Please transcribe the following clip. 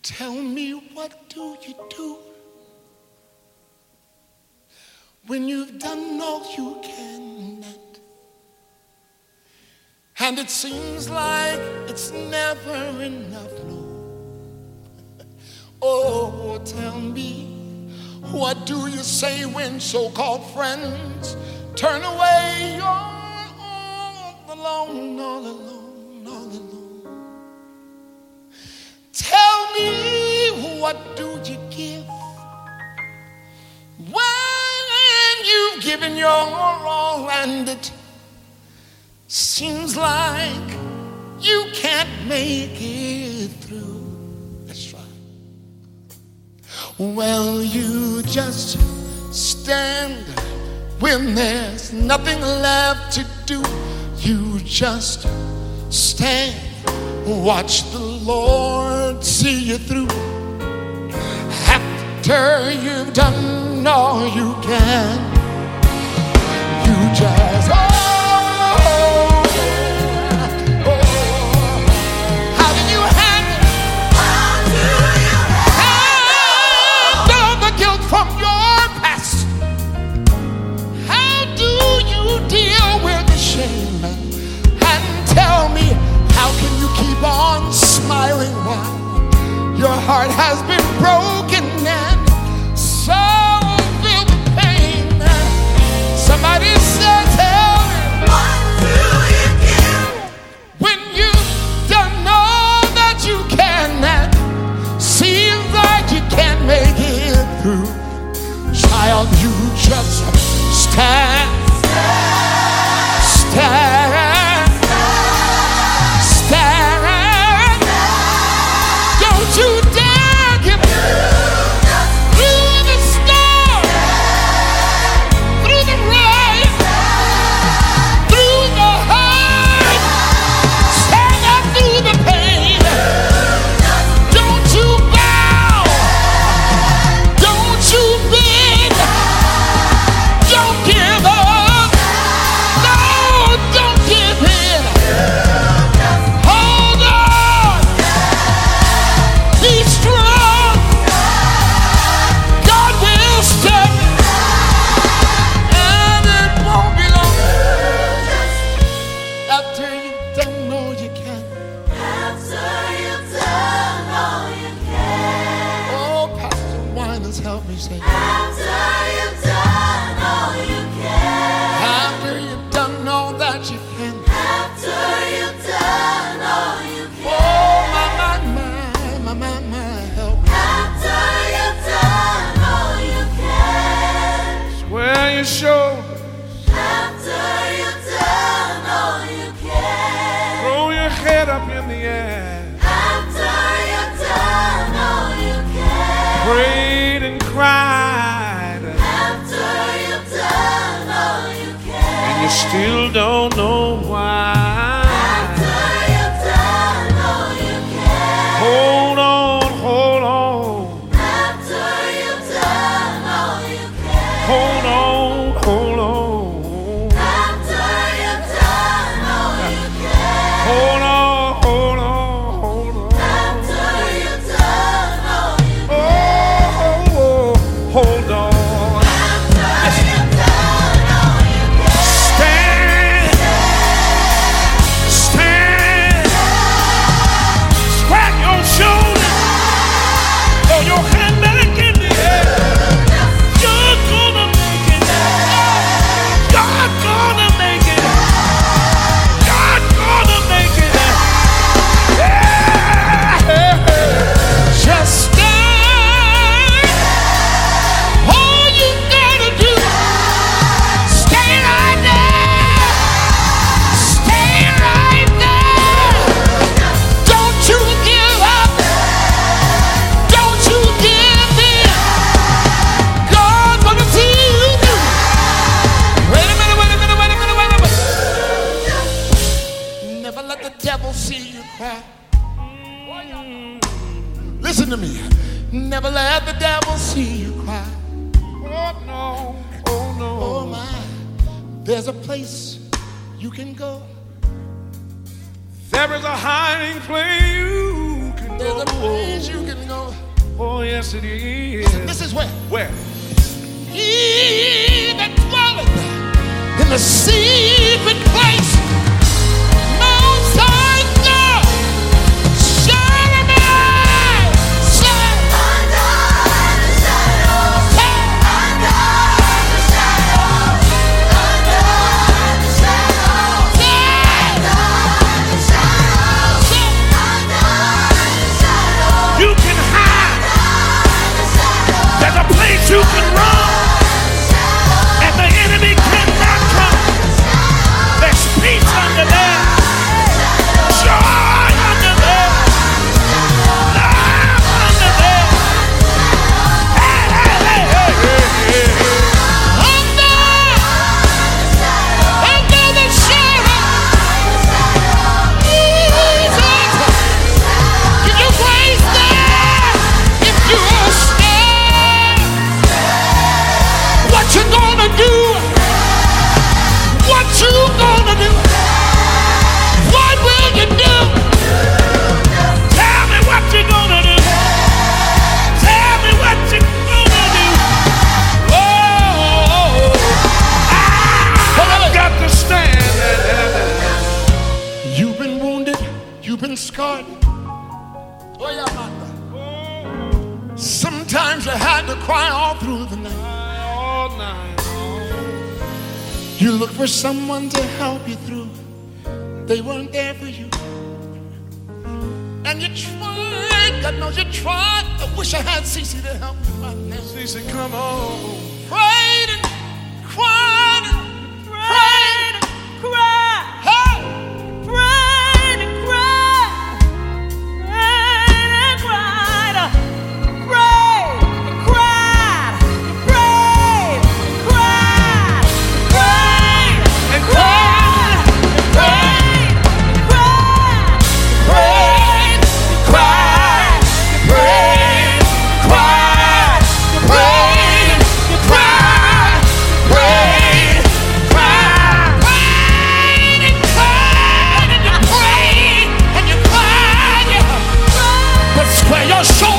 Tell me, what do you do when you've done all you can? And it seems like it's never enough, no. Oh, tell me, what do you say when so-called friends turn away? You're all alone, all alone, all alone. Tell me, what do you give when you've given your all and it seems like you can't make it through? That's right. Well, you just stand when there's nothing left to do. You just stand, watch the Lord see you through. After you've done all you can, you just from your past. How do you deal with the shame? And tell me, how can you keep on smiling while your heart has been broken and so filled with pain? Somebody said, tell me, what do you give when you've done all that you can and seems like you can't make it through? Child, you just stand, stand, stand. Don't you dare give through the storm, through the rain, through the hurt. Stand up through the pain. Don't you bow, don't you bend. Don't give up. No, don't give in. Hold on. Be strong. God will step in. And it won't be long. After you've done all you can. After you've done all you can. Oh, Pastor Winans, help me say. After you've done all you can. After you've done all that you can. After you've done all you can. Oh, my, help me. After you've done all you can. Square your shoulders. After you've done all you can. Throw your head up in the air. After you've done all you can. Prayed and cried. After you've done all you can. And you still don't know why. After you've done all you can. Hold on, hold on. After you've done all you can. Hold on, hold on. After you've done all you can. Hold on, hold on, hold on. After you've done all you can. Oh, hold on. Listen to me. Never let the devil see you cry. Oh no, oh no. Oh my. There's a place you can go. There is a hiding place you can go. There's a place you can go. Yes, it is. This is where. Where? He that dwelleth in the secret place, Most High God, shall abide. Say, under the shadow, under the shadow, under the shadow, under the shadow, under the shadow. You can hide. There's a place you can run, and the enemy cannot come. There's peace under there, joy under there, love under there. Hey, hey, hey, hey, hey, hey. Under the shadow, Jesus. Can you praise that? If you will stand, what you gonna do? What you gonna do? What will you do? Tell me what you're gonna do. Tell me what you're gonna do. Oh, I've got to stand. You've been wounded, you've been scarred. Oh, yeah, man. Sometimes you had to cry all through the night. All night. You look for someone to help you through. They weren't there for you. And you tried, God knows you tried. I wish I had Cece to help me right now. Cece, come on. Prayed and cried and prayed and cried. Hey! Prayed and cried. Prayed and cried. Prayed and cried. Prayed and cried. Prayed And and cried. Prayed and cried. Prayed and cried. Prayed and cried. Prayed and cried. Prayed and cried. Prayed and cried. And you prayed and you cried. But square your shoulders.